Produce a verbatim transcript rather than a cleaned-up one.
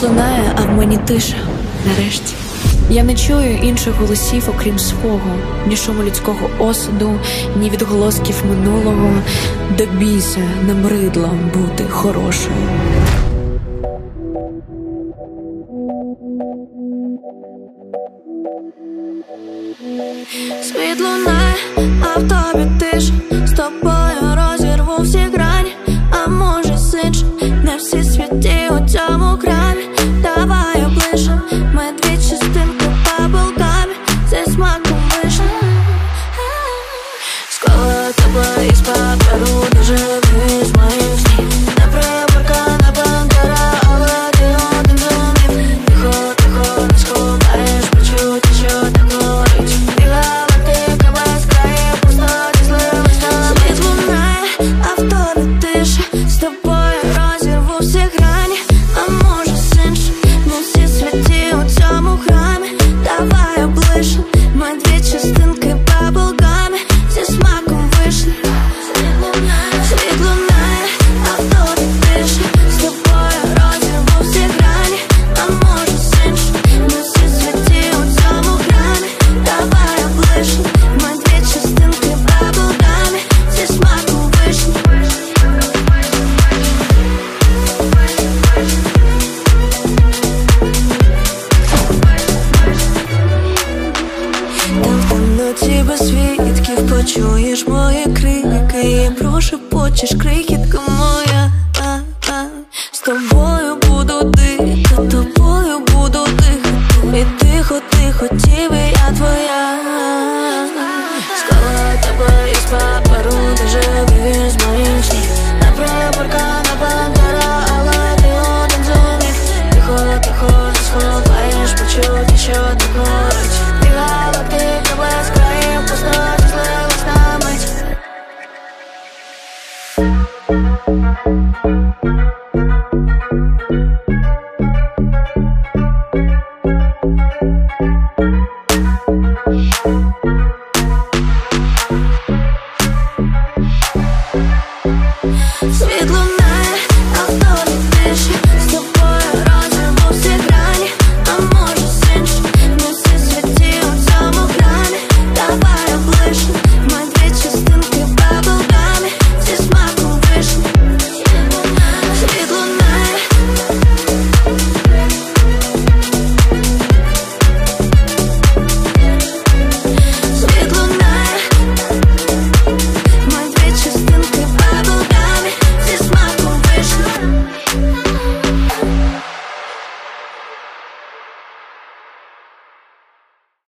лунає, а в мені тиша, нарешті. Я не чую інших голосів, окрім свого, ні шуму людського осуду, ні відголосків минулого. До біса набридло бути хорошою. Світ лунає, а в тобі тиша. З тобою розірву всі грані, а може сич, не всі святі у цьому храмі. Давай оближем, ми дві частинки баблгамі, зі смаком вишні. Склала тебе із паперу, де живи з моїх снів. Не приборкана бандера, але ти один зумів. Тихо, тихо, не сховаєш почуття, що так горить. Ти галактика без країв, пустоті зливись на мить. Світ лунає, а в тобі тиша. З тобою розірву всі грані, а може синш, не всі святі у цьому храмі. Давай облишем, ми дві частинки баблгамі, зі смаком вишні. Світ лунає, а в тобі тиша. З тобою розірву всі грані, а може синш, не всі святі у цьому храмі. Давай облишем, ми дві частинки баблгамі, зі смаком вишні. Там в темноті без свідків почуєш мої крики і прошепочеш, крихітка моя. а, а. З тобою буду дихати, тобою буду дихати. І тихо, тихо, тіби я твоя. Склала тебе із паперу, де живи з моїх снів. Не приборкана бандера, але ти один зумів. Тихо, тихо, не сховаєш почуття, що так горить. Ти галактика без країв, пустоті зливись на мить. We'll be right back.